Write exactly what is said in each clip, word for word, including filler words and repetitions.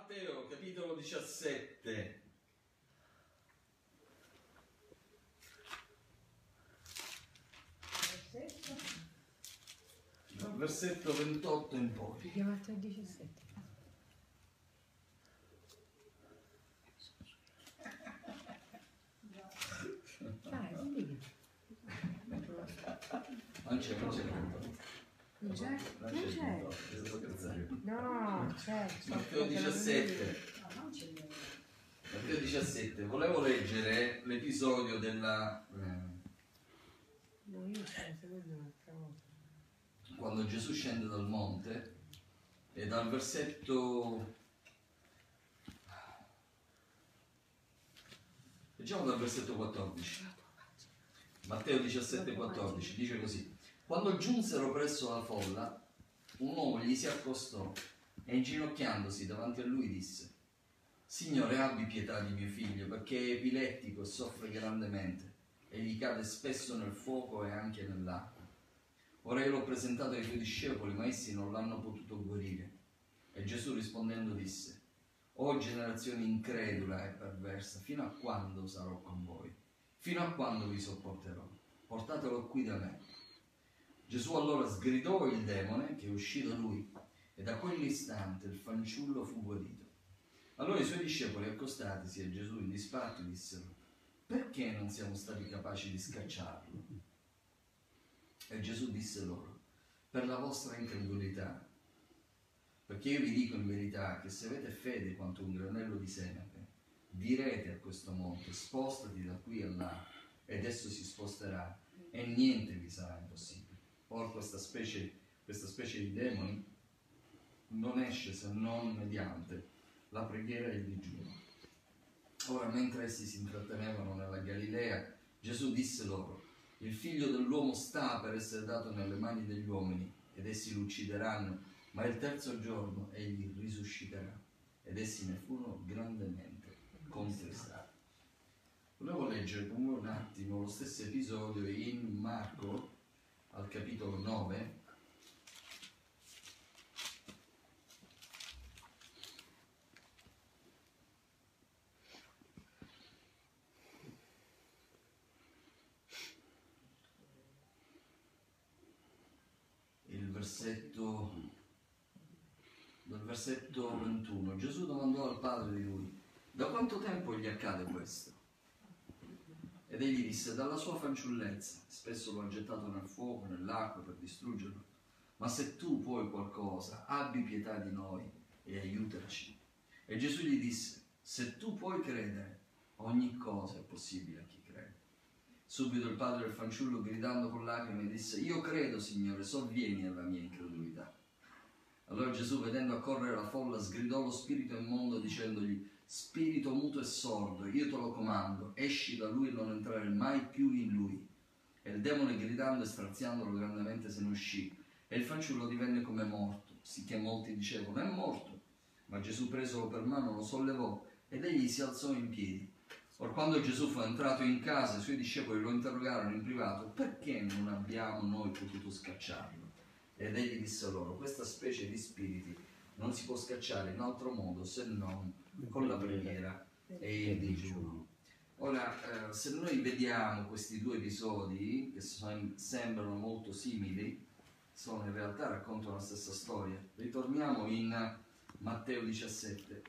Matteo, capitolo diciassette. Dal versetto ventotto in poi. Matteo diciassette. Dai, non digli. Non c'è, non c'è ventotto. Non c'è? Non Non c'è c'è. ventotto, è stato cazzato. No, c'è. Matteo diciassette. Matteo diciassette. Volevo leggere l'episodio della... eh, No, io stavo seguendo un'altra volta. quando Gesù scende dal monte e dal versetto... Leggiamo dal versetto quattordici. Matteo diciassette quattordici dice così: quando giunsero presso la folla, un uomo gli si accostò e inginocchiandosi davanti a lui disse: Signore, abbi pietà di mio figlio, perché è epilettico e soffre grandemente e gli cade spesso nel fuoco e anche nell'acqua. Ora io l'ho presentato ai tuoi discepoli, ma essi non l'hanno potuto guarire. E Gesù rispondendo disse: O generazione incredula e perversa, fino a quando sarò con voi? Fino a quando vi sopporterò? Portatelo qui da me. Gesù allora sgridò il demone che uscì da lui, e da quell'istante il fanciullo fu guarito. Allora i suoi discepoli, accostatisi a Gesù in disparte, dissero: perché non siamo stati capaci di scacciarlo? E Gesù disse loro: per la vostra incredulità. Perché io vi dico in verità che se avete fede quanto un granello di senape, direte a questo monte: spostati da qui a là, ed esso si sposterà, e niente vi sarà impossibile. Or questa specie, questa specie di demoni non esce se non mediante la preghiera e il digiuno. Ora, mentre essi si intrattenevano nella Galilea, Gesù disse loro: il figlio dell'uomo sta per essere dato nelle mani degli uomini, ed essi lo uccideranno, ma il terzo giorno egli risusciterà. Ed essi ne furono grandemente contristati. Volevo leggere con voi un attimo lo stesso episodio in Marco, al capitolo nove. Il versetto, dal versetto ventuno. Gesù domandò al padre di lui: da quanto tempo gli accade questo? Ed egli disse: dalla sua fanciullezza, spesso lo ha gettato nel fuoco, nell'acqua per distruggerlo. Ma se tu puoi qualcosa, abbi pietà di noi e aiutaci. E Gesù gli disse: se tu puoi credere, ogni cosa è possibile a chi crede. Subito il padre del fanciullo, gridando con lacrime, disse: io credo, Signore, sovvieni alla mia incredulità. Allora Gesù, vedendo accorrere la folla, sgridò lo spirito immondo dicendogli: spirito muto e sordo, io te lo comando, esci da lui e non entrare mai più in lui. E il demone, gridando e straziandolo grandemente, se ne uscì, e il fanciullo divenne come morto, sicché molti dicevano: è morto. Ma Gesù, presolo per mano, lo sollevò, ed egli si alzò in piedi. Or quando Gesù fu entrato in casa, i suoi discepoli lo interrogarono in privato: perché non abbiamo noi potuto scacciarlo? Ed egli disse loro: questa specie di spiriti non si può scacciare in altro modo se non con la preghiera e il digiuno. Ora, eh, se noi vediamo questi due episodi, che sono, sembrano molto simili, sono in realtà raccontano la stessa storia. Ritorniamo in Matteo diciassette.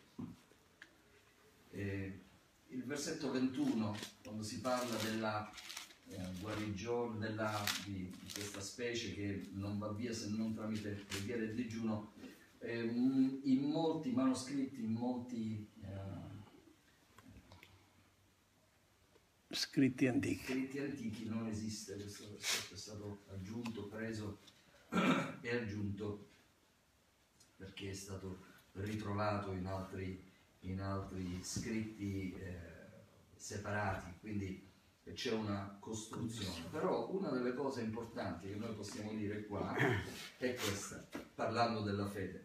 Eh, il versetto ventuno, quando si parla della eh, guarigione, della, di, di questa specie che non va via se non tramite preghiera e digiuno, eh, in molti manoscritti, in molti eh, scritti antichi. scritti antichi non esiste questo versetto, è stato aggiunto, preso e aggiunto perché è stato ritrovato in altri, in altri scritti eh, separati, quindi c'è una costruzione. Però una delle cose importanti che noi possiamo dire qua è questa, parlando della fede.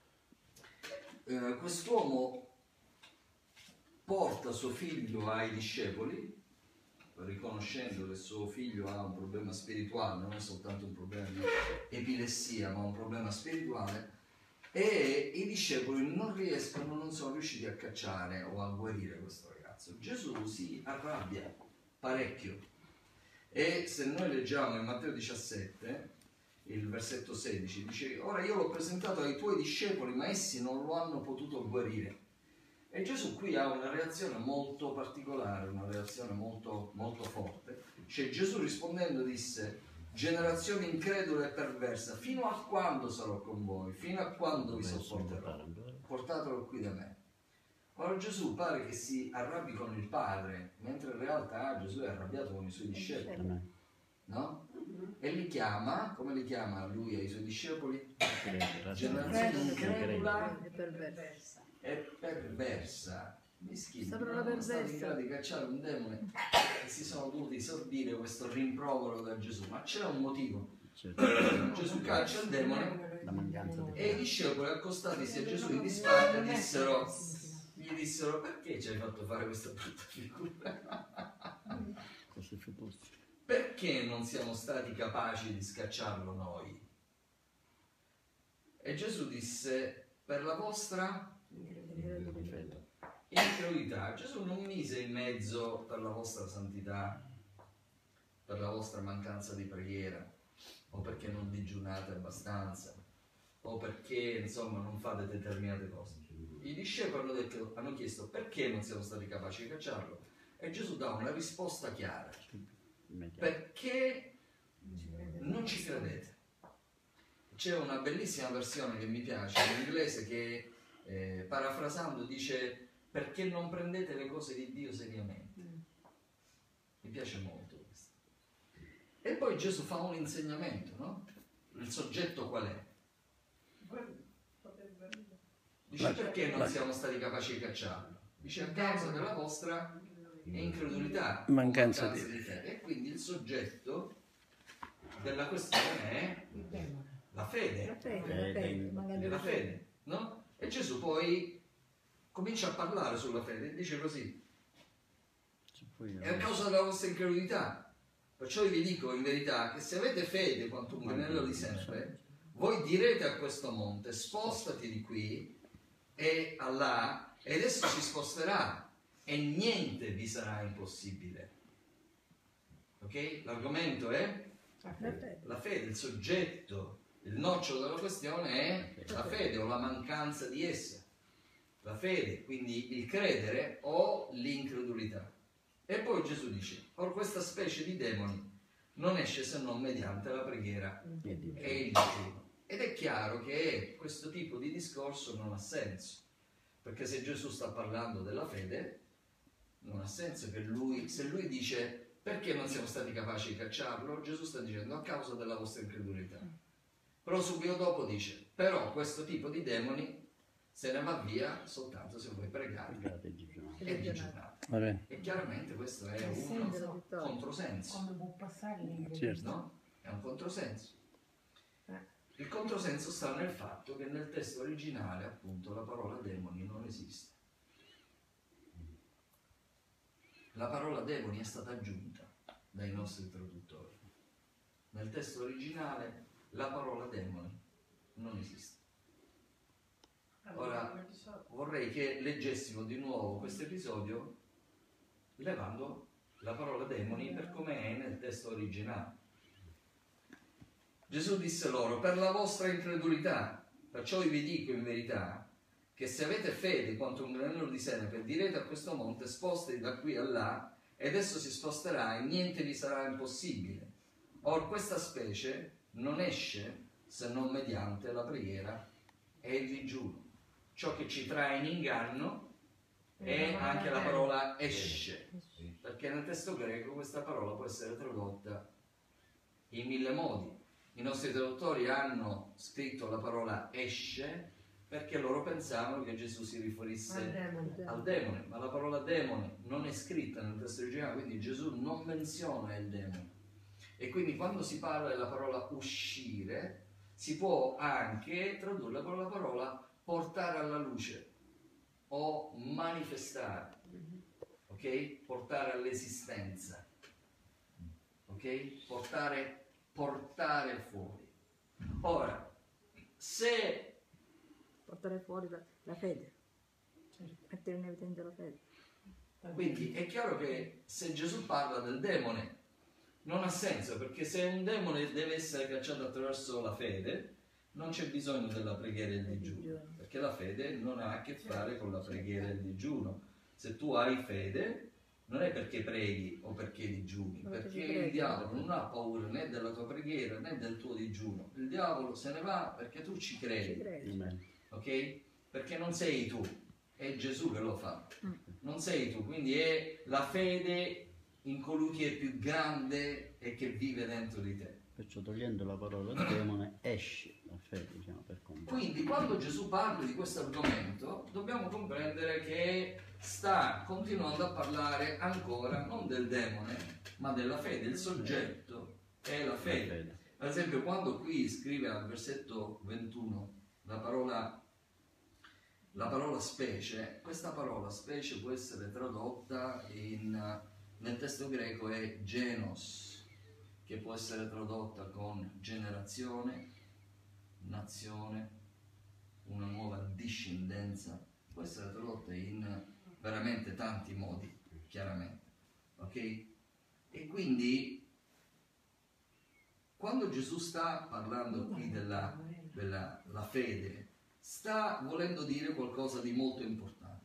Eh, quest'uomo porta suo figlio ai discepoli, riconoscendo che suo figlio ha un problema spirituale, non è soltanto un problema di epilessia, ma un problema spirituale, e i discepoli non riescono, non sono riusciti a cacciare o a guarire questo ragazzo. Gesù si arrabbia parecchio e se noi leggiamo in Matteo diciassette, il versetto sedici, dice: ora io l'ho presentato ai tuoi discepoli, ma essi non lo hanno potuto guarire. E Gesù qui ha una reazione molto particolare, una reazione molto, molto forte. Cioè Gesù rispondendo disse: generazione incredula e perversa, fino a quando sarò con voi? Fino a quando vi sopporterò? Portatelo qui da me. Ora Gesù pare che si arrabbi con il Padre, mentre in realtà Gesù è arrabbiato con i suoi discepoli, no? E li chiama, come li chiama lui ai suoi discepoli? Generazione incredula e perversa. e perversa. Mischini, Sta non parola sono stati in perversa. grado di cacciare un demone e si sono dovuti sorbire questo rimprovero da Gesù. Ma c'era un motivo. Gesù caccia il demone La mancanza di e i discepoli accostatisi a Gesù in disparte dissero, gli dissero: perché ci hai fatto fare questa brutta figura? fosse fosse. Perché non siamo stati capaci di scacciarlo noi? E Gesù disse: per la vostra incredulità. Gesù non mise in mezzo per la vostra santità, per la vostra mancanza di preghiera, o perché non digiunate abbastanza, o perché insomma non fate determinate cose. I discepoli hanno, detto, hanno chiesto perché non siamo stati capaci di cacciarlo, e Gesù dà una risposta chiara: perché non ci credete. C'è una bellissima versione che mi piace in inglese che eh, parafrasando dice: perché non prendete le cose di Dio seriamente. Mi piace molto questo. E poi Gesù fa un insegnamento, no? Il soggetto qual è? Dice: perché non siamo stati capaci di cacciarlo? Dice: a causa della vostra incredulità, Mancanza di fede. E quindi il soggetto della questione è la fede. La fede, la fede, magari La fede, no? E Gesù poi comincia a parlare sulla fede e dice così: è a causa della vostra incredulità. Perciò vi dico in verità che se avete fede quanto un granello di senape, voi direte a questo monte: spostati di qui e a là, ed esso si sposterà, e niente vi sarà impossibile. Ok? L'argomento è la fede. la fede, il soggetto, il nocciolo della questione è la fede o la mancanza di essa. La fede, quindi il credere o l'incredulità. E poi Gesù dice: or questa specie di demoni non esce se non mediante la preghiera e il digiuno. Ed è chiaro che questo tipo di discorso non ha senso, perché se Gesù sta parlando della fede, non ha senso che lui, se lui dice perché non siamo stati capaci di cacciarlo, Gesù sta dicendo a causa della vostra incredulità. Però subito dopo dice: però questo tipo di demoni se ne va via soltanto se voi pregate e digiunate. E chiaramente questo è un controsenso. Come può passare Certo. No? È un controsenso. Il controsenso sta nel fatto che nel testo originale, appunto, la parola demoni non esiste. La parola demoni è stata aggiunta dai nostri traduttori. Nel testo originale la parola demoni non esiste. Ora vorrei che leggessimo di nuovo questo episodio levando la parola demoni per come è nel testo originale. Gesù disse loro: per la vostra incredulità, perciò vi dico in verità che se avete fede quanto un granello di senape, direte a questo monte: spostati da qui a là, ed esso si sposterà, e niente vi sarà impossibile. Or questa specie non esce se non mediante la preghiera e il digiuno. Ciò che ci trae in inganno è anche la parola esce, perché nel testo greco questa parola può essere tradotta in mille modi. I nostri traduttori hanno scritto la parola esce perché loro pensavano che Gesù si riferisse Al demone. al demone, ma la parola demone non è scritta nel testo originale, quindi Gesù non menziona il demone. E quindi quando si parla della parola uscire, si può anche tradurla con la parola portare alla luce o manifestare, ok? Portare all'esistenza, ok? Portare, portare fuori. Ora, se portare fuori la, la fede, mettere in evidenza la fede. Quindi è chiaro che se Gesù parla del demone non ha senso, perché se un demone deve essere cacciato attraverso la fede, non c'è bisogno della preghiera e del digiuno, perché la fede non ha a che fare con la preghiera e il digiuno. Se tu hai fede, non è perché preghi o perché digiuni, perché il diavolo non ha paura né della tua preghiera né del tuo digiuno. Il diavolo se ne va perché tu ci credi, ok? Perché non sei tu, è Gesù che lo fa, non sei tu, quindi è la fede in colui che è più grande e che vive dentro di te. Perciò togliendo la parola del demone esce la fede, diciamo, per conto. Quindi quando Gesù parla di questo argomento dobbiamo comprendere che sta continuando a parlare ancora non del demone ma della fede. Il soggetto è la fede. Ad esempio, quando qui scrive al versetto ventuno la parola la parola specie, questa parola specie può essere tradotta in, nel testo greco è genos, che può essere tradotta con generazione, nazione, una nuova discendenza, può essere tradotta in veramente tanti modi, chiaramente, ok? E quindi quando Gesù sta parlando qui della, della la fede, sta volendo dire qualcosa di molto importante.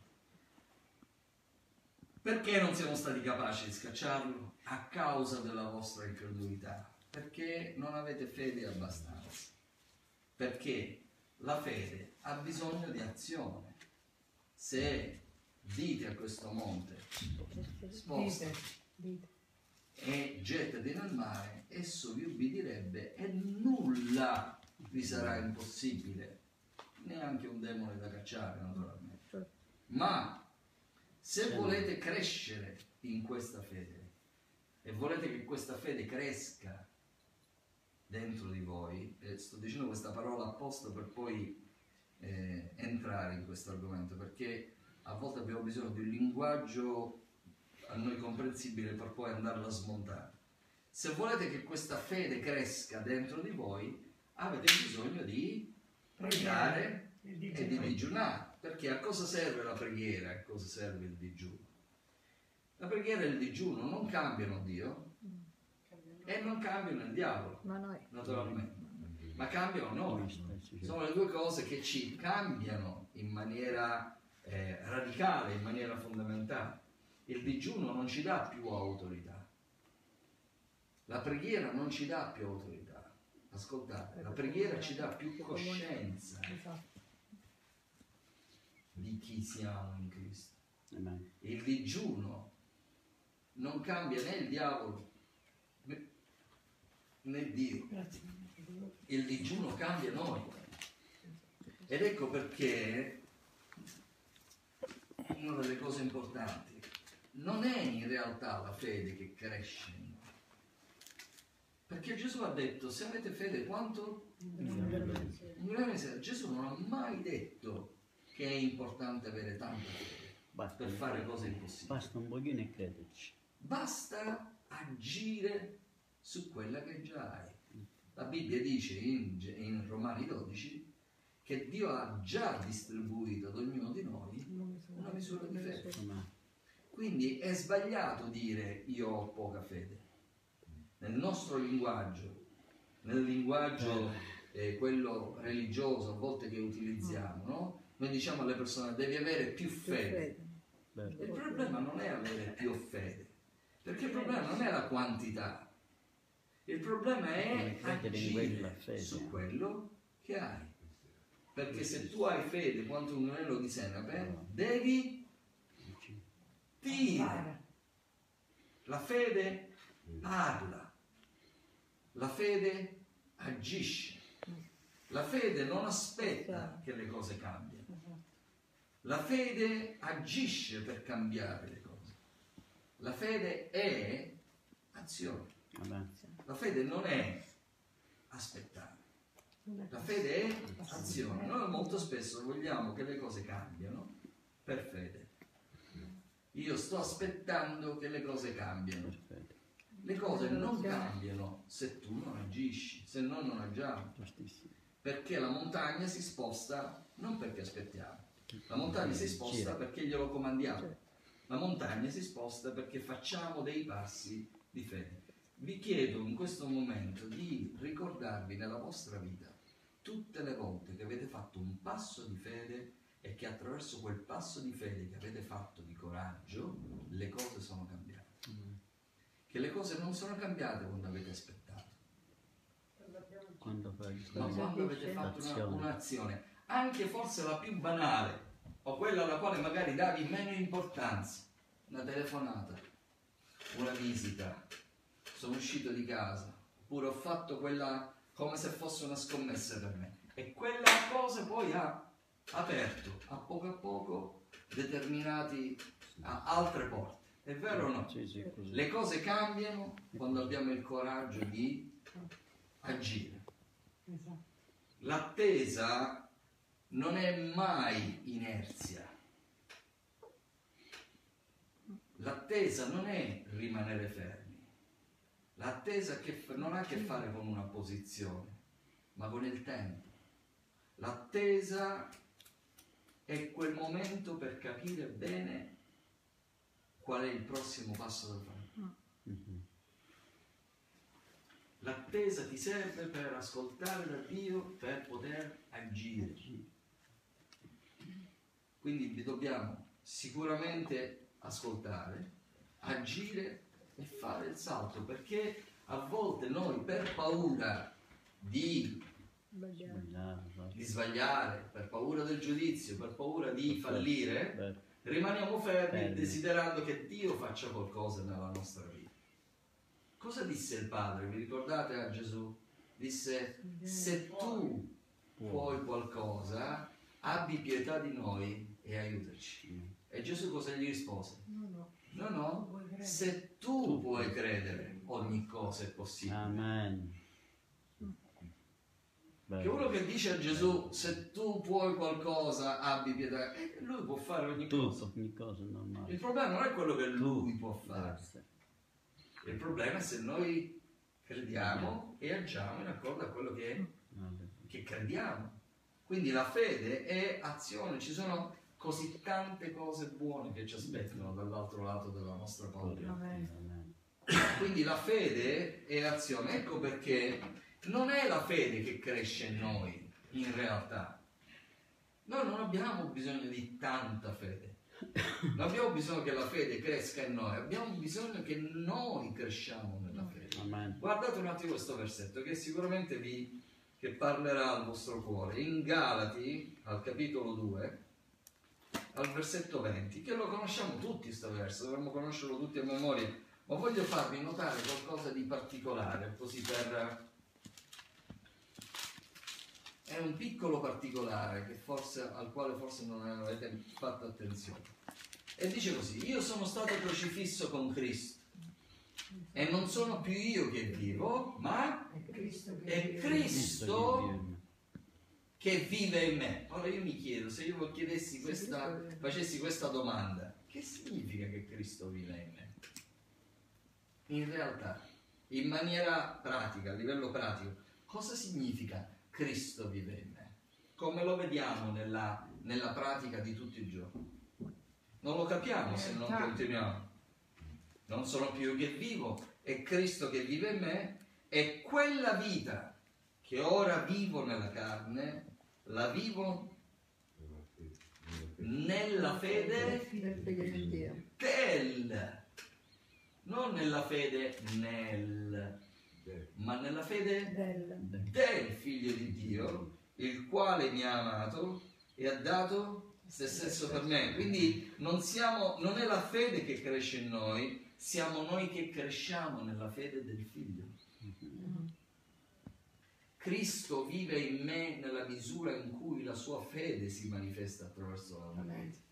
Perché non siamo stati capaci di scacciarlo? A causa della vostra incredulità, perché non avete fede abbastanza, perché la fede ha bisogno di azione. Se dite a questo monte sposta e gettati nel mare, esso vi ubbidirebbe e nulla vi sarà impossibile, neanche un demone da cacciare naturalmente. Ma se volete crescere in questa fede e volete che questa fede cresca dentro di voi, e sto dicendo questa parola apposta per poi eh, entrare in questo argomento, perché a volte abbiamo bisogno di un linguaggio a noi comprensibile per poi andarla a smontare. Se volete che questa fede cresca dentro di voi, avete bisogno di pregare e di digiunare. Perché a cosa serve la preghiera e a cosa serve il digiuno? La preghiera e il digiuno non cambiano Dio e non cambiano il diavolo, naturalmente, ma cambiano noi. Sono le due cose che ci cambiano in maniera eh, radicale, in maniera fondamentale. Il digiuno non ci dà più autorità, la preghiera non ci dà più autorità. Ascoltate, la preghiera ci dà più coscienza di chi siamo in Cristo. Il digiuno non cambia né il diavolo né Dio. Il digiuno cambia noi. Ed ecco perché una delle cose importanti non è in realtà la fede che cresce in noi. Perché Gesù ha detto: se avete fede quanto? Un grano di sale. Gesù non ha mai detto che è importante avere tanta fede basta, per fare cose impossibili. Basta un pochino e crederci. Basta agire su quella che già hai. La Bibbia dice in, in Romani dodici che Dio ha già distribuito ad ognuno di noi una misura di fede. Quindi è sbagliato dire io ho poca fede. Nel nostro linguaggio, nel linguaggio eh, quello religioso a volte che utilizziamo, no? Noi diciamo alle persone: devi avere più fede. Il problema non è avere più fede, perché il problema non è la quantità, il problema è agire su quello che hai. Perché se tu hai fede quanto un granello di senape, devi dire. La fede parla, la fede agisce, la fede non aspetta che le cose cambino. La fede agisce per cambiare le cose. La fede è azione. La fede non è aspettare. La fede è azione. Noi molto spesso vogliamo che le cose cambiano per fede. Io sto aspettando che le cose cambiano. Le cose non cambiano se tu non agisci, se noi non agiamo. Perché la montagna si sposta non perché aspettiamo. La montagna si sposta perché glielo comandiamo. La montagna si sposta perché facciamo dei passi di fede. Vi chiedo in questo momento di ricordarvi nella vostra vita tutte le volte che avete fatto un passo di fede e che attraverso quel passo di fede che avete fatto di coraggio, le cose sono cambiate. Mm. Che le cose non sono cambiate quando avete aspettato, quando fai ma quando avete fatto una, un'azione, anche forse la più banale, o quella alla quale magari davi meno importanza, una telefonata, una visita, sono uscito di casa, oppure ho fatto quella come se fosse una scommessa per me. E quella cosa poi ha aperto a poco a poco determinati a altre porte. È vero o no? Sì, sì, così. Le cose cambiano quando abbiamo il coraggio di agire. L'attesa non è mai inerzia. L'attesa non è rimanere fermi. L'attesa che non ha a che fare con una posizione, ma con il tempo. L'attesa è quel momento per capire bene qual è il prossimo passo da fare. Mm-hmm. L'attesa ti serve per ascoltare da Dio, per poter agire. Quindi dobbiamo sicuramente ascoltare, agire e fare il salto, perché a volte noi per paura di, di sbagliare, per paura del giudizio, per paura di fallire, rimaniamo fermi desiderando che Dio faccia qualcosa nella nostra vita. Cosa disse il Padre? Vi ricordate a Gesù? Disse: se tu puoi qualcosa, abbi pietà di noi e aiutaci. E Gesù cosa gli rispose? No, no. No, no, se tu puoi credere, ogni cosa è possibile. Amen. Che uno che dice a Gesù: se tu puoi qualcosa, abbi pietà, e lui può fare ogni cosa. Tutto, ogni cosa è normale. Il problema non è quello che lui può fare. Il problema è se noi crediamo e agiamo in accordo a quello che, che crediamo. Quindi la fede è azione. Ci sono così tante cose buone che ci aspettano dall'altro lato della nostra paura. Quindi la fede è azione. Ecco perché non è la fede che cresce in noi, in realtà. Noi non abbiamo bisogno di tanta fede. Non abbiamo bisogno che la fede cresca in noi, abbiamo bisogno che noi cresciamo nella fede. Amen. Guardate un attimo questo versetto che sicuramente vi che parlerà al vostro cuore. In Galati, al capitolo due, al versetto venti, che lo conosciamo tutti questo verso, dovremmo conoscerlo tutti a memoria, ma voglio farvi notare qualcosa di particolare, così per... È un piccolo particolare che forse, al quale forse non avete fatto attenzione. E dice così: io sono stato crocifisso con Cristo e non sono più io che vivo, ma È Cristo che è vive. Cristo che vive in me. Ora io mi chiedo, se io chiedessi questa, facessi questa domanda, che significa che Cristo vive in me? In realtà, in maniera pratica, a livello pratico, cosa significa Cristo vive in me? Come lo vediamo nella, nella pratica di tutti i giorni? Non lo capiamo se non continuiamo. Non sono più io che vivo, è Cristo che vive in me, e quella vita che ora vivo nella carne, la vivo nella fede del, non nella fede nel, ma nella fede Del. del Figlio di Dio, il quale mi ha amato e ha dato se stesso per me. Quindi non siamo, non è la fede che cresce in noi, siamo noi che cresciamo nella fede del Figlio. Cristo vive in me nella misura in cui la sua fede si manifesta attraverso la mia vita.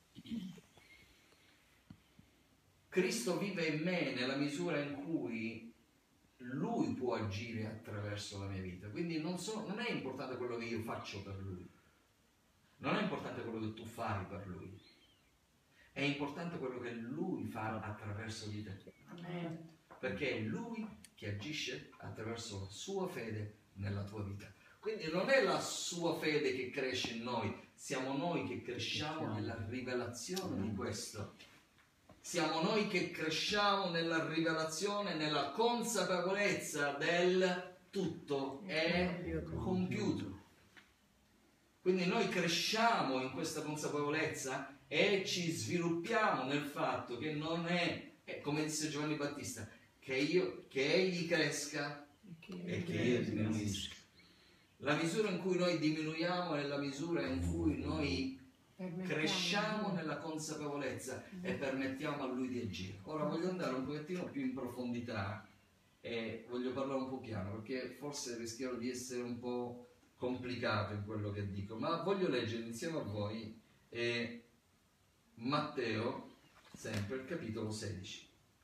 Cristo vive in me nella misura in cui Lui può agire attraverso la mia vita. Quindi non, so, non è importante quello che io faccio per Lui. Non è importante quello che tu fai per Lui. È importante quello che Lui fa attraverso di te. Amen. Perché è Lui che agisce attraverso la sua fede nella tua vita. Quindi non è la sua fede che cresce in noi siamo noi che cresciamo nella rivelazione di questo. Siamo noi che cresciamo nella rivelazione, nella consapevolezza del tutto è compiuto. Quindi noi cresciamo in questa consapevolezza e ci sviluppiamo nel fatto che non è, è come disse Giovanni Battista, che, io, che egli cresca e che io diminuisca. La misura in cui noi diminuiamo è la misura in cui noi cresciamo nella consapevolezza e permettiamo a lui di agire. Ora voglio andare un pochettino più in profondità e voglio parlare un po' piano, perché forse rischierò di essere un po' complicato in quello che dico, ma voglio leggere insieme a voi eh, Matteo, sempre il capitolo sedici.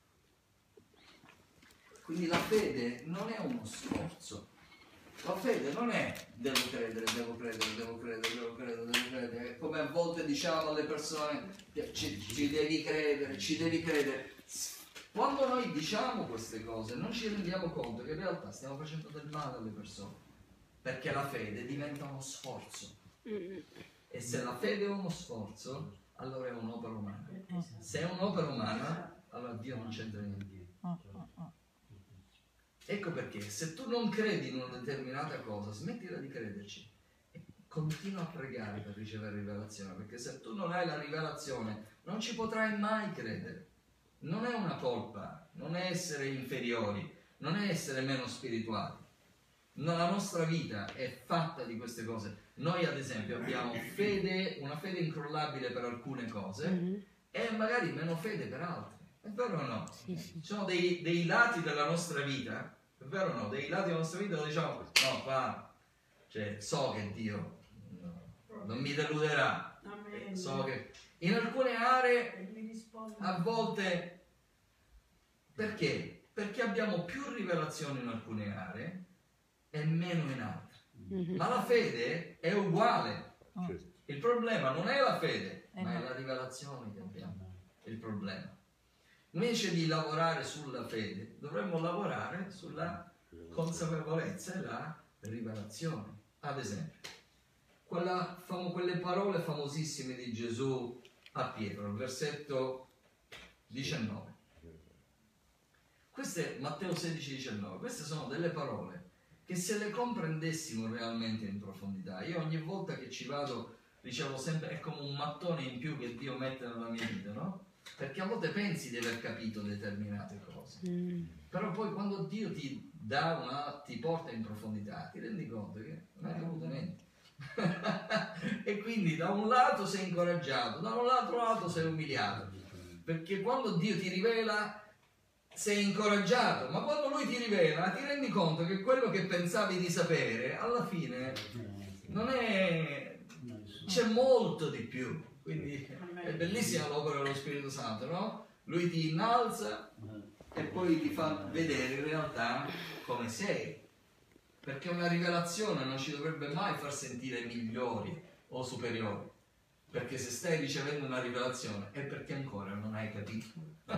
Quindi la fede non è uno sforzo, la fede non è devo credere, devo credere, devo credere, devo credere, devo credere, come a volte diciamo alle persone ci, ci devi credere, ci devi credere. Quando noi diciamo queste cose non ci rendiamo conto che in realtà stiamo facendo del male alle persone. Perché la fede diventa uno sforzo. E se la fede è uno sforzo, allora è un'opera umana. Se è un'opera umana, allora Dio non c'entra niente. Ecco perché, se tu non credi in una determinata cosa, smettila di crederci. E continua a pregare per ricevere rivelazione. Perché se tu non hai la rivelazione, non ci potrai mai credere. Non è una colpa, non è essere inferiori, non è essere meno spirituali. La nostra vita è fatta di queste cose. Noi ad esempio abbiamo fede, una fede incrollabile per alcune cose mm-hmm. e magari meno fede per altre. È vero o no? Sì, sì. Ci sono dei, dei lati della nostra vita, è vero o no? Dei lati della nostra vita dove diciamo, no, qua, cioè, so che Dio no, non mi deluderà. Amen. So che in alcune aree a volte, perché? Perché abbiamo più rivelazioni in alcune aree e meno in altre. Mm-hmm. Ma la fede è uguale. Oh. Il problema non è la fede, eh ma no. è la rivelazione che abbiamo. È il problema. Invece di lavorare sulla fede, dovremmo lavorare sulla consapevolezza e la rivelazione. Ad esempio, quella, famo, quelle parole famosissime di Gesù a Pietro, il versetto diciannove. Queste, Matteo sedici diciannove, queste sono delle parole che se le comprendessimo realmente in profondità, io ogni volta che ci vado ricevo sempre, è come un mattone in più che Dio mette nella mia vita, no? Perché a volte pensi di aver capito determinate cose, mm. però poi quando Dio ti dà una, ti porta in profondità, ti rendi conto che non hai capito niente. E quindi da un lato sei incoraggiato, da un altro lato sei umiliato, perché quando Dio ti rivela sei incoraggiato, ma quando lui ti rivela ti rendi conto che quello che pensavi di sapere alla fine non è, c'è molto di più. Quindi è bellissima l'opera dello Spirito Santo, no? Lui ti innalza e poi ti fa vedere in realtà come sei, perché una rivelazione non ci dovrebbe mai far sentire migliori o superiori, perché se stai ricevendo una rivelazione è perché ancora non hai capito.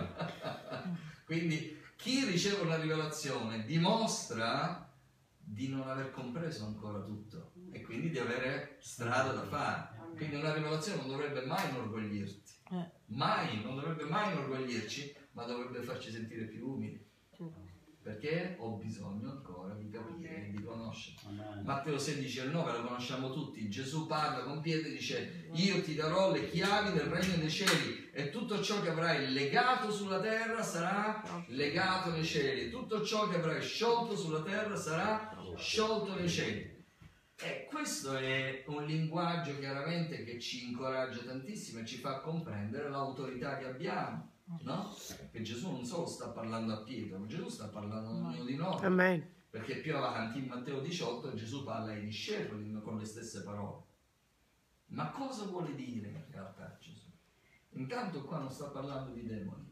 Quindi chi riceve una rivelazione dimostra di non aver compreso ancora tutto e quindi di avere strada da fare. Quindi una rivelazione non dovrebbe mai inorgoglirti, mai, non dovrebbe mai inorgoglirci, ma dovrebbe farci sentire più umili. Perché ho bisogno ancora di capire e di conoscere. Matteo sedici nove lo conosciamo tutti. Gesù parla con Pietro e dice: io ti darò le chiavi del regno dei cieli e tutto ciò che avrai legato sulla terra sarà legato nei cieli, tutto ciò che avrai sciolto sulla terra sarà sciolto nei cieli. E questo è un linguaggio chiaramente che ci incoraggia tantissimo e ci fa comprendere l'autorità che abbiamo, no? Che Gesù non solo sta parlando a Pietro, ma Gesù sta parlando a ognuno di noi. Amen. Perché più avanti in Matteo diciotto Gesù parla ai discepoli con le stesse parole. Ma cosa vuole dire in realtà Gesù? Intanto qua non sta parlando di demoni,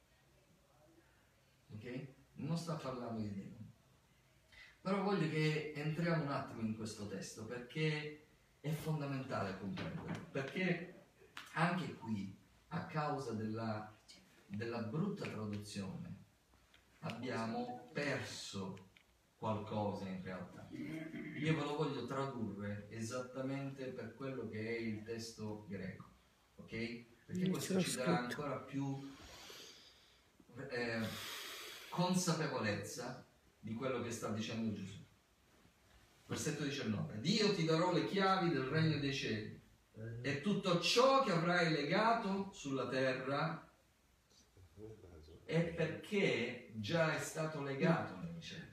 ok? Non sta parlando di demoni. Però voglio che entriamo un attimo in questo testo perché è fondamentale comprendere, perché anche qui, a causa della, della brutta traduzione, abbiamo perso qualcosa in realtà. Io ve lo voglio tradurre esattamente per quello che è il testo greco, ok? Perché questo ci darà ancora più eh, consapevolezza di quello che sta dicendo Gesù. Versetto diciannove. Dio ti darò le chiavi del regno dei cieli e tutto ciò che avrai legato sulla terra è perché già è stato legato nei cieli.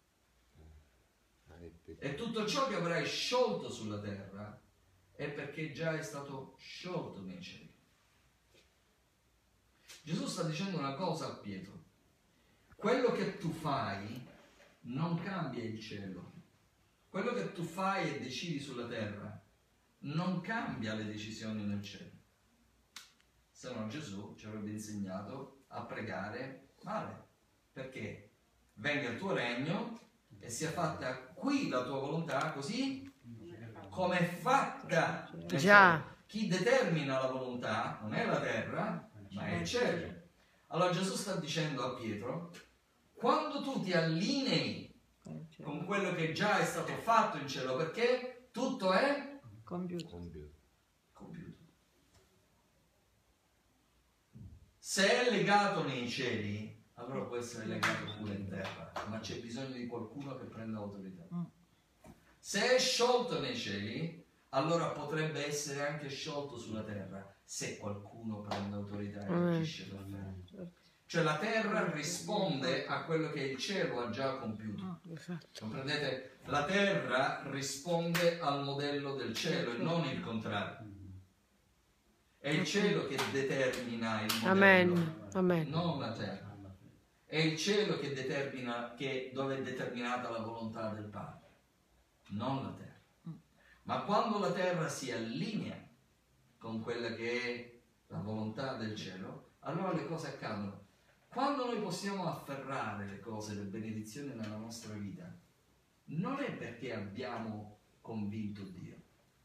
E tutto ciò che avrai sciolto sulla terra è perché già è stato sciolto nei cieli. Gesù sta dicendo una cosa a Pietro. Quello che tu fai non cambia il cielo. Quello che tu fai e decidi sulla terra non cambia le decisioni nel cielo. Se no Gesù ci avrebbe insegnato a pregare male. Perché venga il tuo regno e sia fatta qui la tua volontà, così come è fatta nel Già. cielo. Chi determina la volontà non è la terra, ma è il cielo. Allora Gesù sta dicendo a Pietro, quando tu ti allinei con quello che già è stato fatto in cielo, perché tutto è Compiuto. compiuto. Se è legato nei cieli, allora può essere legato pure in terra, ma c'è bisogno di qualcuno che prenda autorità. Se è sciolto nei cieli, allora potrebbe essere anche sciolto sulla terra, se qualcuno prende autorità e agisce per fare. Cioè la terra risponde a quello che il cielo ha già compiuto. Comprendete? La terra risponde al modello del cielo e non il contrario. È il cielo che determina il modello, Amen. Amen. non la terra. È il cielo che determina che dove è determinata la volontà del Padre, non la terra. Ma quando la terra si allinea con quella che è la volontà del cielo, allora le cose accadono. Quando noi possiamo afferrare le cose, le benedizioni nella nostra vita, non è perché abbiamo convinto Dio,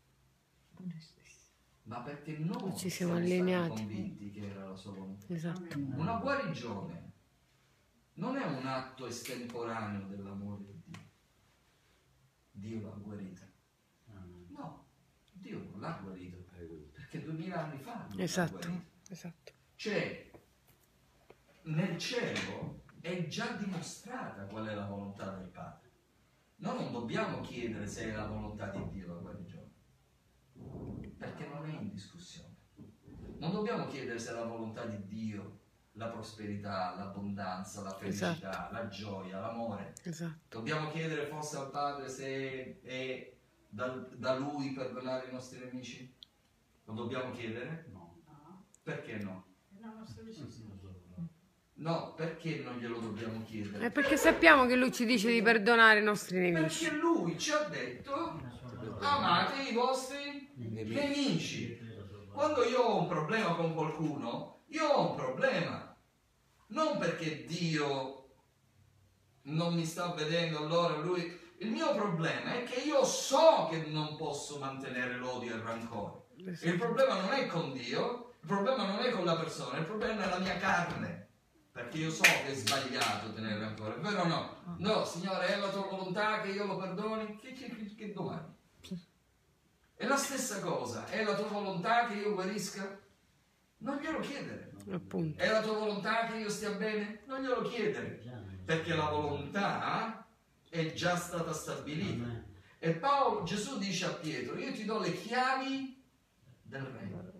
ma perché noi Ci siamo stati allineati. convinti che era la sua volontà. Esatto. Una guarigione non è un atto estemporaneo dell'amore di Dio. Dio l'ha guarita. No, Dio non l'ha guarito, perché duemila anni fa l'ha Esatto. guarito. Esatto. Cioè, nel cielo è già dimostrata qual è la volontà del Padre. Noi non dobbiamo chiedere se è la volontà di Dio la guarigione, perché non è in discussione. Non dobbiamo chiedere se è la volontà di Dio la prosperità, l'abbondanza, la felicità, Esatto. la gioia, l'amore. Esatto. Dobbiamo chiedere forse al Padre se è da, da Lui perdonare i nostri nemici? Lo dobbiamo chiedere? No. Perché no? È la nostra decisione. No, perché non glielo dobbiamo chiedere? È perché sappiamo che lui ci dice di perdonare i nostri nemici. Perché Lui ci ha detto amate i vostri nemici. Quando io ho un problema con qualcuno, io ho un problema. Non perché Dio non mi sta vedendo, allora Lui... Il mio problema è che io so che non posso mantenere l'odio e il rancore. Il problema non è con Dio, il problema non è con la persona, il problema è la mia carne. Perché io so che è sbagliato tenere rancore, è vero o no? No, Signore, è la tua volontà che io lo perdoni? Che, che, che, che domani? È la stessa cosa, è la tua volontà che io guarisca? Non glielo chiedere. Appunto. È la tua volontà che io stia bene? Non glielo chiedere. Perché la volontà è già stata stabilita. E Paolo, Gesù dice a Pietro, io ti do le chiavi del regno.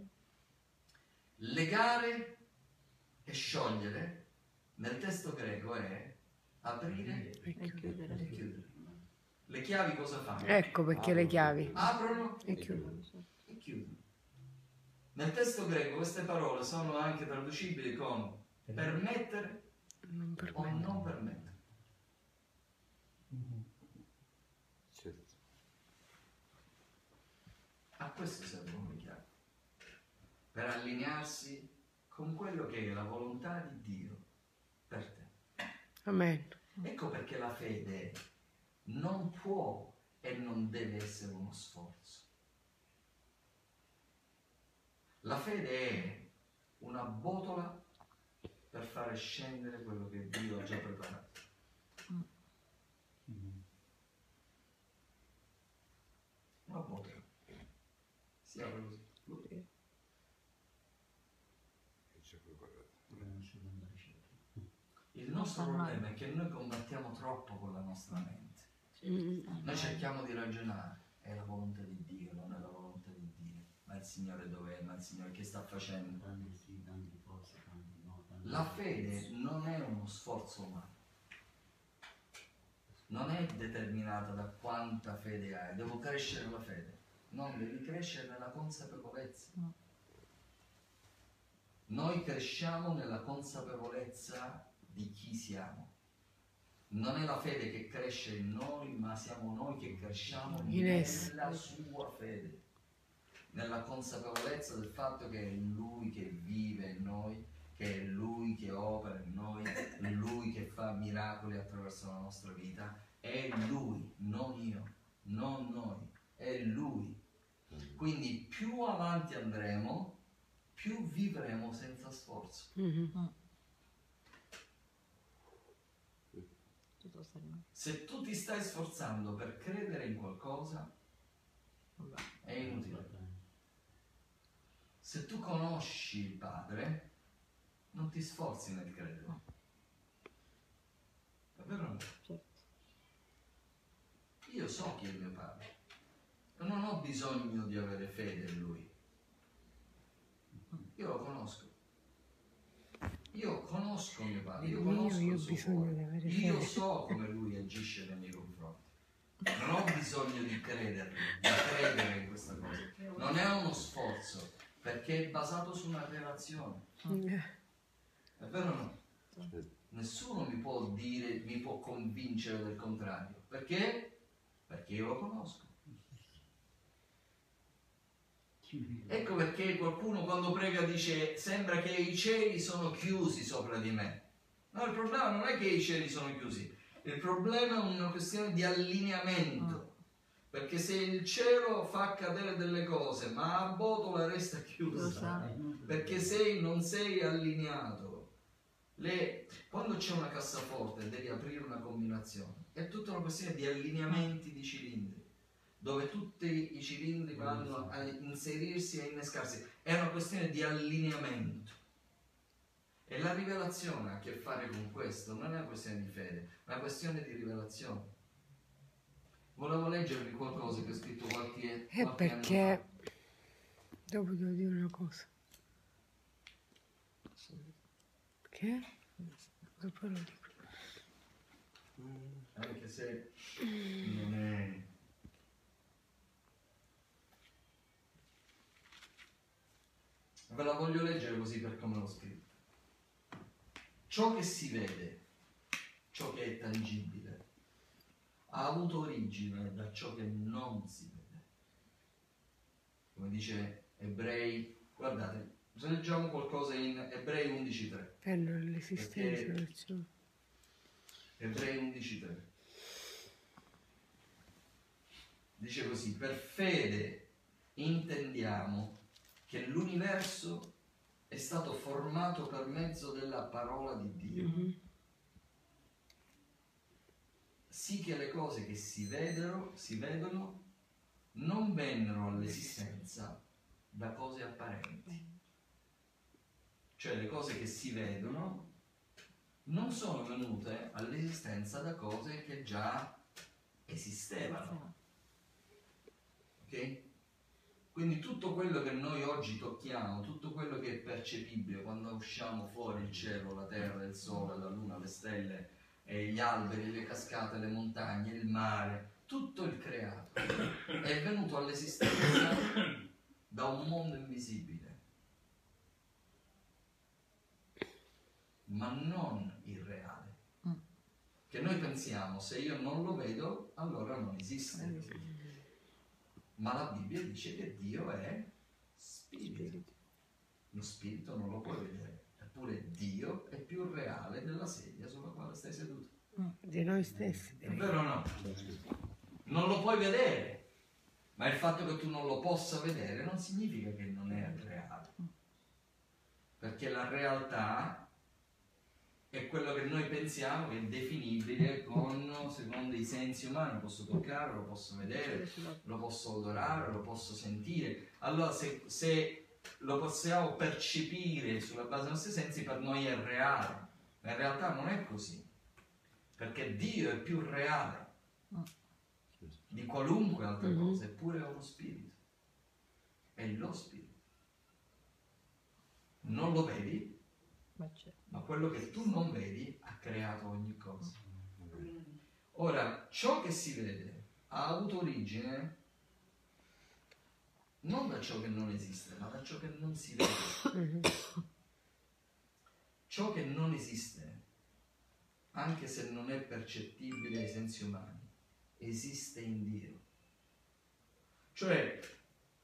Legare e sciogliere nel testo greco è aprire E chiudere. e chiudere. Le chiavi cosa fanno? Ecco perché le chiavi. Aprono E chiudono. e chiudono. Nel testo greco queste parole sono anche traducibili con permettere Non o permetto. non permettere. A questo servono le chiavi. Per allinearsi con quello che è la volontà di Dio per te. Amen. Ecco perché la fede non può e non deve essere uno sforzo. La fede è una botola per fare scendere quello che Dio ha già preparato. Una botola. Si apre così. Il nostro problema è che noi combattiamo troppo con la nostra mente. Noi cerchiamo di ragionare, è la volontà di Dio, non è la volontà di Dio. Ma il Signore dov'è? Ma il Signore che sta facendo? La fede non è uno sforzo umano. Non è determinata da quanta fede hai. Devo crescere la fede. No, devi crescere nella consapevolezza. Noi cresciamo nella consapevolezza di chi siamo. Non è la fede che cresce in noi, ma siamo noi che cresciamo nella sua fede, nella consapevolezza del fatto che è Lui che vive in noi, che è Lui che opera in noi, è Lui che fa miracoli attraverso la nostra vita, è Lui, non io, non noi, è Lui. Quindi più avanti andremo, più vivremo senza sforzo. Mm-hmm. Se tu ti stai sforzando per credere in qualcosa, è inutile. Se tu conosci il Padre, non ti sforzi nel credere. È vero o no? Io so chi è il mio Padre. Non ho bisogno di avere fede in Lui. Io lo conosco. Io conosco mio Padre, io conosco io, il suo cuore. Io so come Lui agisce nei miei confronti. Non ho bisogno di crederlo, di credere in questa cosa. Non è uno sforzo, perché è basato su una relazione. È vero o no? Nessuno mi può dire, mi può convincere del contrario. Perché? Perché io lo conosco. Ecco perché qualcuno quando prega dice sembra che i cieli sono chiusi sopra di me. No, il problema non è che i cieli sono chiusi, il problema è una questione di allineamento. Perché se il cielo fa cadere delle cose ma a botola resta chiusa, perché sei, non sei allineato. Le, quando c'è una cassaforte e devi aprire una combinazione, è tutta una questione di allineamenti di cilindri, dove tutti i cilindri vanno a inserirsi e innescarsi. È una questione di allineamento. E la rivelazione ha a che fare con questo, non è una questione di fede, è una questione di rivelazione. Volevo leggervi qualcosa che ho scritto qualche, È qualche anno perché, dopo devo dire una cosa. Che? Dopo lo dico. fa. Anche se non è... Ve la voglio leggere così per come l'ho scritto. Ciò che si vede, ciò che è tangibile, ha avuto origine da ciò che non si vede. Come dice Ebrei, guardate, se leggiamo qualcosa in Ebrei undici tre. Bello l'esistenza del ciò. Ebrei undici tre. Dice così: per fede intendiamo che l'universo è stato formato per mezzo della parola di Dio. Mm-hmm. Sì che le cose che si vedono, si vedono non vennero all'esistenza da cose apparenti. Cioè le cose che si vedono non sono venute all'esistenza da cose che già esistevano. Ok? Quindi tutto quello che noi oggi tocchiamo, tutto quello che è percepibile quando usciamo fuori il cielo, la terra, il sole, la luna, le stelle, eh, gli alberi, le cascate, le montagne, il mare, tutto il creato è venuto all'esistenza da un mondo invisibile, ma non irreale. Che noi pensiamo, se io non lo vedo, allora non esiste. Ma la Bibbia dice che Dio è spirito. Lo spirito non lo puoi vedere, eppure Dio è più reale della sedia sulla quale stai seduto. Di noi stessi. È vero o no? Non lo puoi vedere, ma il fatto che tu non lo possa vedere non significa che non è reale. Perché la realtà è quello che noi pensiamo che è definibile con, secondo i sensi umani. Lo posso toccare, lo posso vedere, lo posso odorare, lo posso sentire. Allora se, se lo possiamo percepire sulla base dei nostri sensi, per noi è reale, ma in realtà non è così, perché Dio è più reale di qualunque altra Mhm. cosa, eppure è uno spirito, è lo spirito. Non lo vedi, Ma c'è. ma quello che tu non vedi ha creato ogni cosa. Ora, ciò che si vede ha avuto origine non da ciò che non esiste, ma da ciò che non si vede. Ciò che non esiste, anche se non è percettibile ai sensi umani, esiste in Dio. Cioè,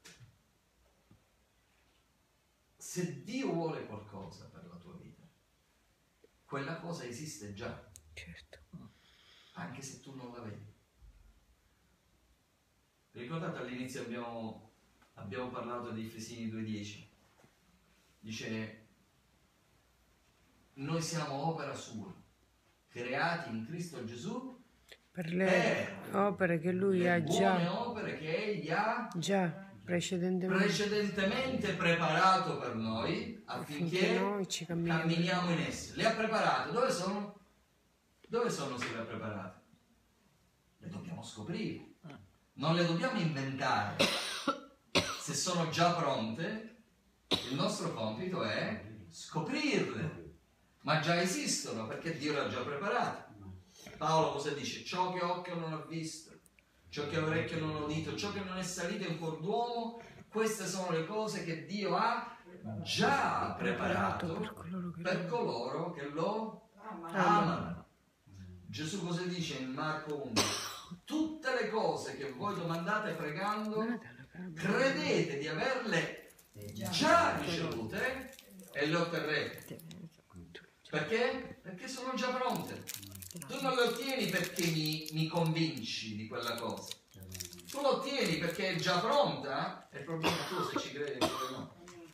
se Dio vuole qualcosa per la tua vita, quella cosa esiste già, Certo. anche se tu non la vedi. Vi ricordate all'inizio abbiamo, abbiamo parlato di Efesini due dieci? Dice, noi siamo opera sua, creati in Cristo Gesù Per le per opere che lui le ha buone già, opere che egli ha già precedentemente precedentemente preparato per noi affinché affinché noi ci camminiamo. camminiamo in esse. Le ha preparate. Dove sono? Dove sono se le ha preparate? Le dobbiamo scoprire. Non le dobbiamo inventare. Se sono già pronte, il nostro compito è scoprirle. Ma già esistono perché Dio le ha già preparate. Paolo cosa dice? Ciò che occhio non ha visto, ciò che orecchio non ha udito, ciò che non è salito in cuor d'uomo, queste sono le cose che Dio ha già preparato per coloro che per lo- coloro che lo amano. Gesù cosa dice in Marco undici? Tutte le cose che voi domandate pregando, credete di averle già ricevute e le otterrete. Perché? Perché sono già pronte. Tu non le ottieni perché mi, mi convinci di quella cosa. Tu lo ottieni perché è già pronta, e il problema è tuo se ci credi oppure no.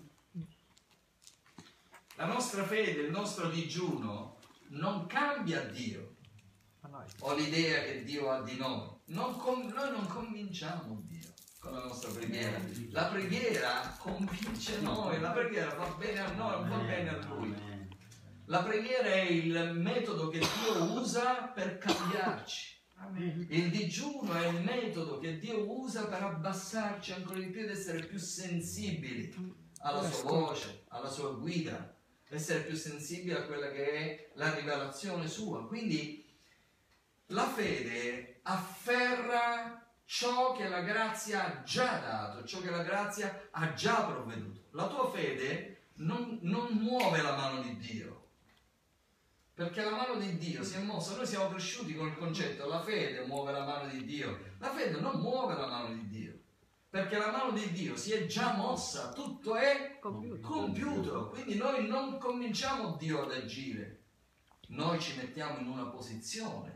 La nostra fede, il nostro digiuno non cambia Dio o l'idea che Dio ha di noi. Non con- noi non convinciamo Dio con la nostra preghiera. La preghiera convince noi, la preghiera fa bene a noi, non fa bene a Lui. La preghiera è il metodo che Dio usa per cambiarci. Il digiuno è il metodo che Dio usa per abbassarci ancora di più ed essere più sensibili alla sua voce, alla sua guida, essere più sensibili a quella che è la rivelazione sua. Quindi la fede afferra ciò che la grazia ha già dato, ciò che la grazia ha già provveduto. La tua fede non, non muove la mano di Dio, perché la mano di Dio si è mossa. Noi siamo cresciuti con il concetto la fede muove la mano di Dio. La fede non muove la mano di Dio, perché la mano di Dio si è già mossa, tutto è compiuto. Quindi noi non convinciamo Dio ad agire, noi ci mettiamo in una posizione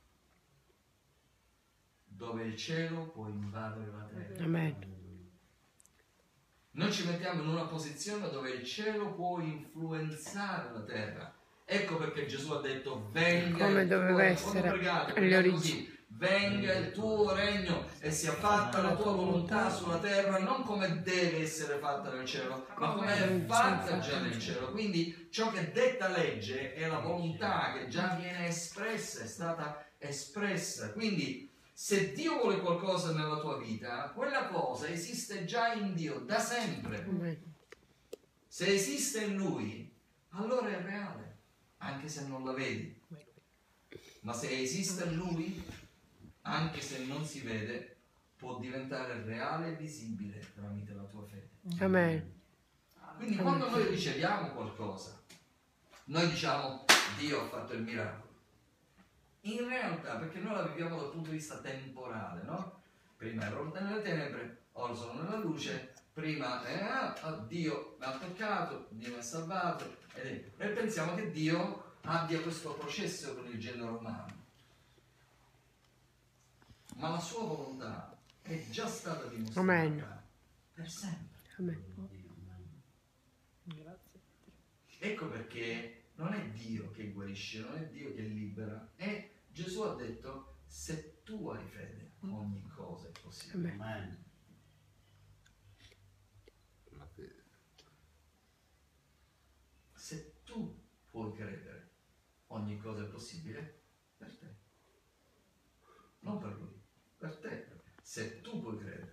dove il cielo può invadere la terra. Amen. Noi ci mettiamo in una posizione dove il cielo può influenzare la terra. Ecco perché Gesù ha detto venga Come il doveva tuo regno. essere Quando pregate, alle pregate origini. così, venga il tuo regno e sia fatta la tua volontà sulla terra, non come deve essere fatta nel cielo, ma come è fatta già nel cielo. Quindi ciò che detta legge è la volontà che già viene espressa, è stata espressa. Quindi se Dio vuole qualcosa nella tua vita, quella cosa esiste già in Dio da sempre. Amen. Se esiste in Lui, allora è reale, anche se non la vedi. Ma se esiste in Lui, anche se non si vede, può diventare reale e visibile tramite la tua fede. Amen. Quindi quando noi riceviamo qualcosa, noi diciamo Dio ha fatto il miracolo. In realtà, perché noi la viviamo dal punto di vista temporale, no? Prima ero nelle tenebre, ora sono nella luce, prima eh, Dio mi ha toccato, Dio mi ha salvato, e pensiamo che Dio abbia questo processo con il genere umano. Ma la sua volontà è già stata dimostrata Amen. per sempre. Amen. Grazie. Ecco perché non è Dio che guarisce, non è Dio che libera. E Gesù ha detto, se tu hai fede, ogni cosa è possibile. Amen. La fede. Se tu puoi credere, ogni cosa è possibile per te. Non per lui, per te. Se tu puoi credere.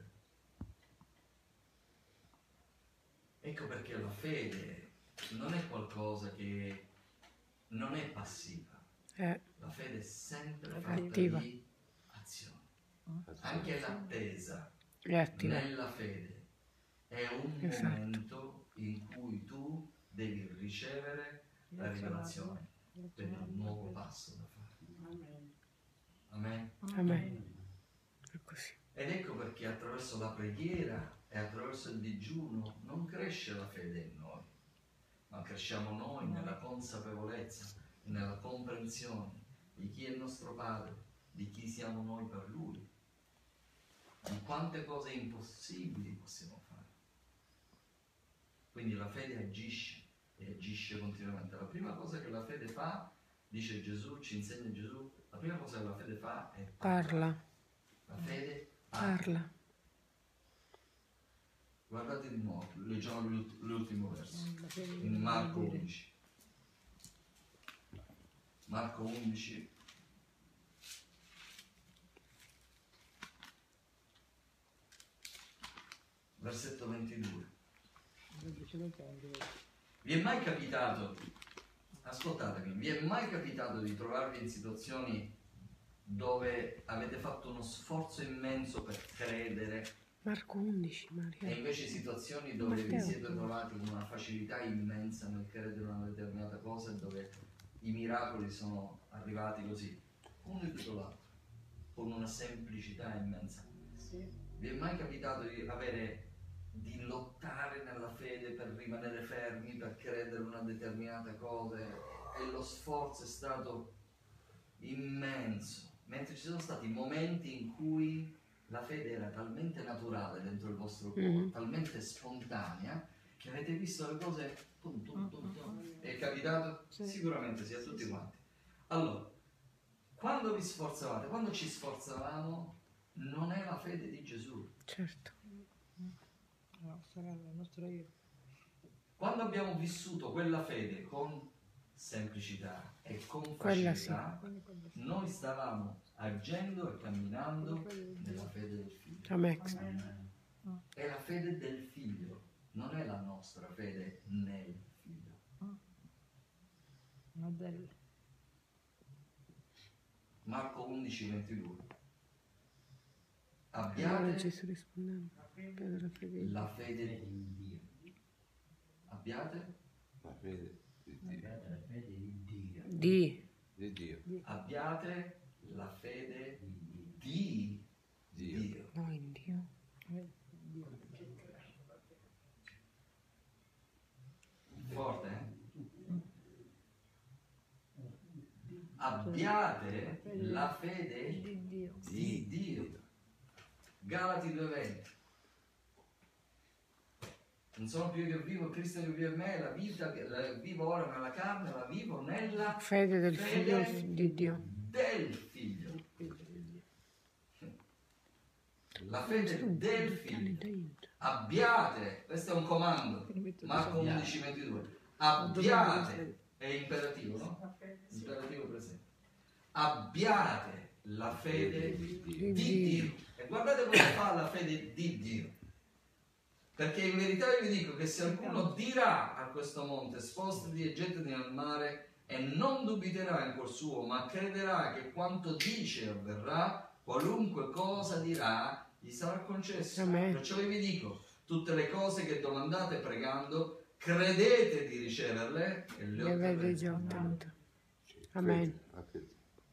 Ecco perché la fede non è qualcosa che non è passiva. Eh, La fede è sempre fatta Attiva. di azione. Anche l'attesa è attiva. nella fede è un Esatto. momento in cui tu devi ricevere la rivelazione per il nuovo passo da fare. Amen. Amen. È così. Ed ecco perché attraverso la preghiera e attraverso il digiuno non cresce la fede in noi, ma cresciamo noi nella consapevolezza e nella comprensione di chi è il nostro Padre, di chi siamo noi per Lui, di quante cose impossibili possiamo fare. Quindi la fede agisce e agisce continuamente. La prima cosa che la fede fa, dice Gesù, ci insegna Gesù, la prima cosa che la fede fa è Parla, La fede parla. parla. Guardate di nuovo, leggiamo l'ult- l'ultimo verso, in Marco undici. Marco undici. Versetto ventidue. Vi è mai capitato, ascoltatemi, vi è mai capitato di trovarvi in situazioni dove avete fatto uno sforzo immenso per credere Marco undici, e Maria. invece situazioni dove vi siete trovati con una facilità immensa nel credere una determinata cosa e dove i miracoli sono arrivati così, uno dietro l'altro, con una semplicità immensa. Vi è mai capitato di avere di lottare nella fede per rimanere fermi, per credere una determinata cosa e lo sforzo è stato immenso, mentre ci sono stati momenti in cui la fede era talmente naturale dentro il vostro cuore, Mhm. talmente spontanea, che avete visto le cose tum, tum, tum, tum. È capitato? Sicuramente sì, a tutti quanti. Allora, quando vi sforzavate, quando ci sforzavamo, non è la fede di Gesù. Certo. No, sarà il nostro io. Quando abbiamo vissuto quella fede con semplicità e con Quella facilità, noi stavamo agendo e camminando nella fede del figlio. Amen. È la fede del figlio, non è la nostra fede nel figlio. Modello. Marco undici ventidue. Allora Abbiate Gesù rispondendo, Pedro la fede. la fede in Dio. Abbiate, La fede di Dio. La fede di Dio. Di, Di Dio. abbiate la fede di Dio. Dio. no in Dio. Forte, eh? Abbiate la fede Di Dio. di Dio. Galati due venti. Non sono più io che vivo, Cristo che vive in me, la vita che la vivo ora nella carne, la vivo nella Fede del Fede figlio di Dio. del figlio. La fede del figlio. Abbiate, questo è un comando. Marco undici ventidue. Abbiate, è imperativo, no? Imperativo presente. Abbiate la fede di Dio. E guardate cosa fa la fede di Dio. Perché in verità io vi dico che se qualcuno dirà a questo monte spostati e gettati nel mare e non dubiterà in cuor suo, ma crederà che quanto dice avverrà, qualunque cosa dirà gli sarà concesso. Amen. Perciò io vi dico, tutte le cose che domandate pregando, credete di riceverle e le Le avete otterrete. già ottenute. Amen. La fede.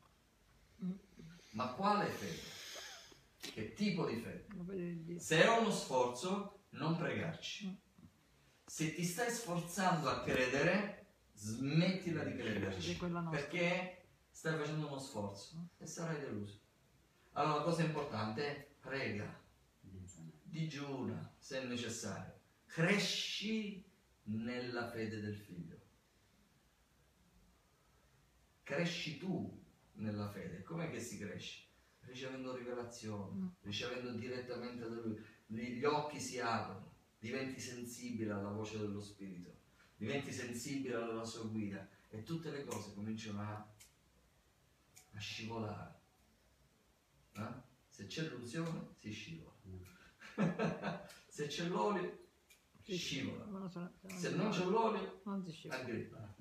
Ma quale fede? Che tipo di fede? La fede di Dio. Se è uno sforzo, non pregarci. Se ti stai sforzando a credere, smettila di crederci, Di quella nostra. perché stai facendo uno sforzo e sarai deluso. Allora la cosa importante è prega, digiuna se è necessario, cresci nella fede del figlio. cresci tu nella fede. Com'è che si cresce? Ricevendo rivelazioni, ricevendo direttamente da Lui. Gli occhi si aprono, diventi sensibile alla voce dello Spirito, diventi sensibile alla sua guida e tutte le cose cominciano a, a scivolare. Eh? Se c'è l'unzione si scivola. Se c'è l'olio scivola. Se non c'è l'olio non si scivola. aggrippa.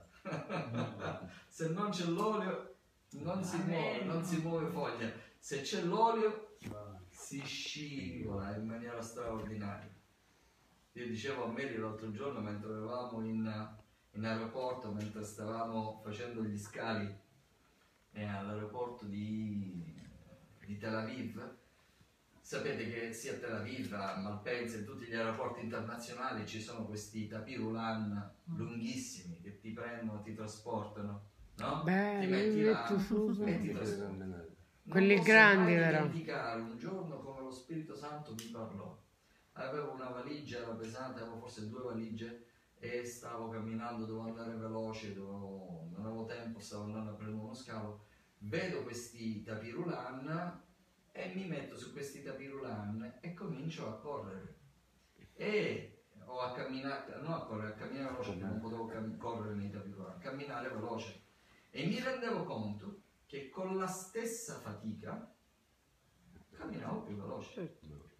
Se non c'è l'olio non si muove, non si muove foglia. Se c'è l'olio si scivola in maniera straordinaria. Io dicevo a Mary l'altro giorno mentre eravamo in, in aeroporto, mentre stavamo facendo gli scali eh, all'aeroporto di, di Tel Aviv. Sapete che sia a Tel Aviv, a Malpensa, in tutti gli aeroporti internazionali ci sono questi tapis roulant lunghissimi che ti prendono, ti trasportano, no? Beh, ti li metti là metto su. e ti trasportano. Non Quelli Non posso grandi, mai però. dimenticare un giorno come lo Spirito Santo mi parlò. Avevo una valigia, era pesante, avevo forse due valigie e stavo camminando, dovevo andare veloce, dovevo, non avevo tempo, stavo andando a prendere uno scalo. Vedo questi tapis roulant e mi metto su questi tapis roulant e comincio a correre. E o a camminare, non a correre, a camminare veloce, perché non potevo cam- correre nei tapis roulant, a camminare veloce. E mi rendevo conto che con la stessa fatica camminavo più veloce,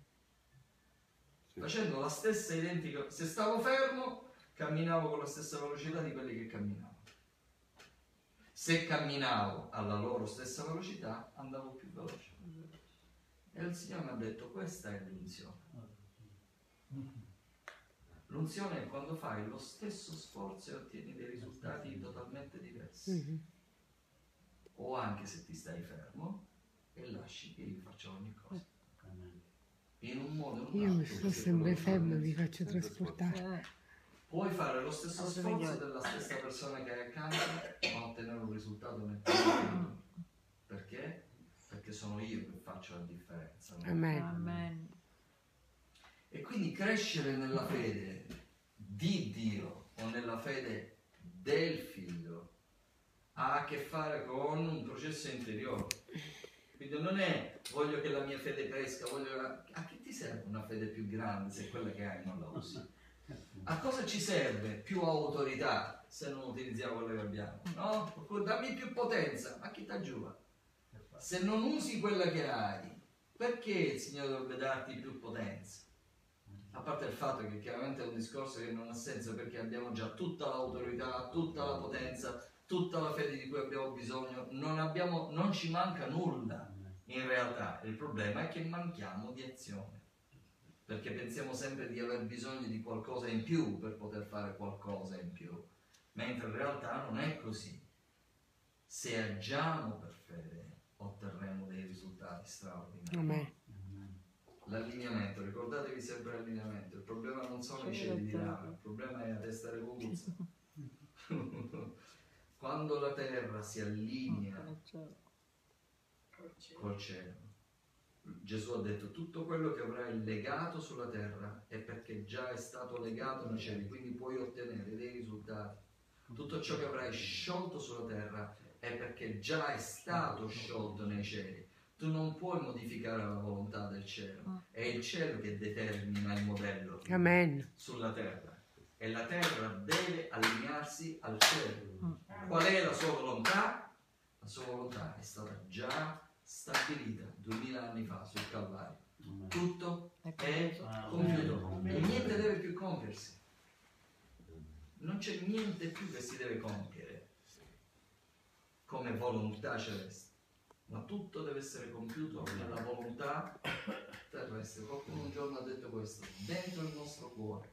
facendo la stessa identica. Se stavo fermo camminavo con la stessa velocità di quelli che camminavo, se camminavo alla loro stessa velocità andavo più veloce. E il Signore mi ha detto: questa è l'unzione. L'unzione è quando fai lo stesso sforzo e ottieni dei risultati totalmente diversi. Mhm. O anche se ti stai fermo e lasci che io faccia ogni cosa. In un modo o in un Io mi altro, sto perché sempre quello che fermo, fai- mi faccio Sempre trasportare. Eh, Puoi fare lo stesso Cosa sforzo migliore. della stessa persona che hai accanto, ma ottenere un risultato nettamente. Perché? Perché sono io che faccio la differenza. no? Amen. Amen. E quindi crescere nella fede di Dio o nella fede del Figlio ha a che fare con un processo interiore. Quindi non è voglio che la mia fede cresca, voglio la... a che ti serve una fede più grande se quella che hai non la usi? A cosa ci serve più autorità se non utilizziamo quella che abbiamo? No? Oppure dammi più potenza, ma chi ti aggiunge? Se non usi quella che hai, perché il Signore dovrebbe darti più potenza? A parte il fatto che chiaramente è un discorso che non ha senso, perché abbiamo già tutta l'autorità, tutta la potenza, tutta la fede di cui abbiamo bisogno, non, abbiamo, non ci manca nulla in realtà. Il problema è che manchiamo di azione, perché pensiamo sempre di aver bisogno di qualcosa in più per poter fare qualcosa in più, mentre in realtà non è così. Se agiamo per fede otterremo dei risultati straordinari. Amen. L'allineamento, ricordatevi sempre l'allineamento. Il problema non sono i cieli di lama, il problema è la testa revulsa. Quando la terra si allinea col cielo, Gesù ha detto: tutto quello che avrai legato sulla terra è perché già è stato legato nei cieli, quindi puoi ottenere dei risultati. Tutto ciò che avrai sciolto sulla terra è perché già è stato sciolto nei cieli. Tu non puoi modificare la volontà del cielo, è il cielo che determina il modello Amen. sulla terra e la terra deve allinearsi al cielo. Qual è la sua volontà? La sua volontà è stata già stabilita duemila anni fa sul Calvario. Tutto è compiuto e niente deve più compiersi. Non c'è niente più che si deve compiere come volontà celeste, ma tutto deve essere compiuto nella volontà terrestre. Qualcuno un giorno ha detto questo: dentro il nostro cuore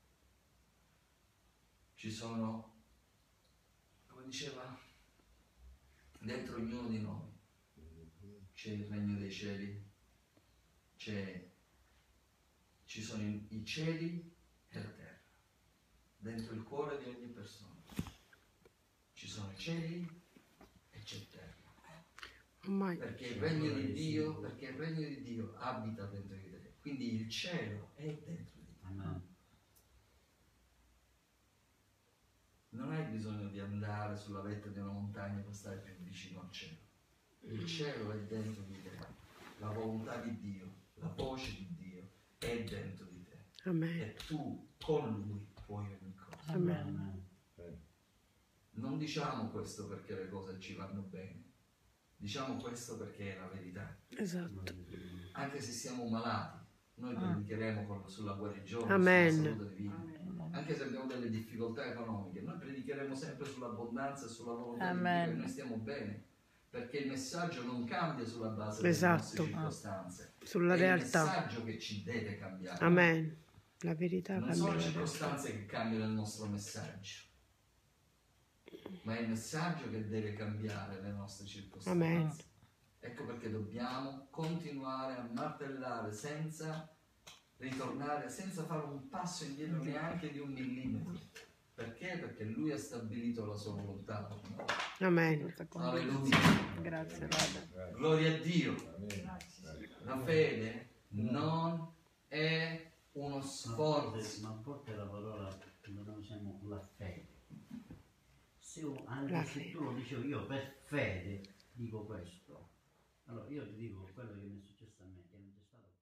ci sono, come diceva, dentro ognuno di noi c'è il regno dei cieli, c'è, ci sono i, i cieli e la terra, dentro il cuore di ogni persona ci sono i cieli e c'è terra. Ormai. Perché il regno di Dio, perché il regno di Dio abita dentro di te, quindi il cielo è dentro di te. Non hai bisogno di andare sulla vetta di una montagna per stare più vicino al cielo. Il cielo è dentro di te, la volontà di Dio, la voce di Dio è dentro di te. Amen. E tu con Lui puoi ogni cosa. Amen. Non diciamo questo perché le cose ci vanno bene, diciamo questo perché è la verità. Esatto. Anche se siamo malati, noi predicheremo con- sulla guarigione, Amen. sulla salute divina. Anche se abbiamo delle difficoltà economiche, noi predicheremo sempre sull'abbondanza e sulla volontà Amen. di Dio e noi stiamo bene. Perché il messaggio non cambia sulla base delle Esatto. nostre circostanze. Sulla è realtà. il messaggio che ci deve cambiare. Amen. La verità Non cambia sono la le realtà. circostanze che cambiano il nostro messaggio, ma è il messaggio che deve cambiare le nostre circostanze. Amen. Ecco perché dobbiamo continuare a martellare senza ritornare, senza fare un passo indietro neanche di un millimetro. Perché? Perché Lui ha stabilito la sua volontà. Amen. Alleluia. Grazie, Padre. Gloria a Dio. La fede non è uno Ma a volte- sforzo. ma a volte la parola, quando noi usiamo la fede, se, io- anche La se fede. tu lo dicevo io per fede dico questo, allora io ti dico quello che mi è successo a me, che non c'è stato